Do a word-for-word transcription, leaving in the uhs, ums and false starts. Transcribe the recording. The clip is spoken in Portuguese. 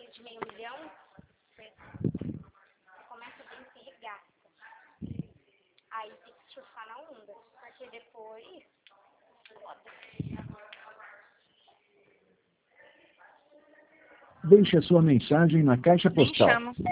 dinheiro de meio milhão, você começa bem e gasta. Aí tem que surfar na onda, porque depois, foda. Deixe a sua mensagem na caixa Nem postal. chamo.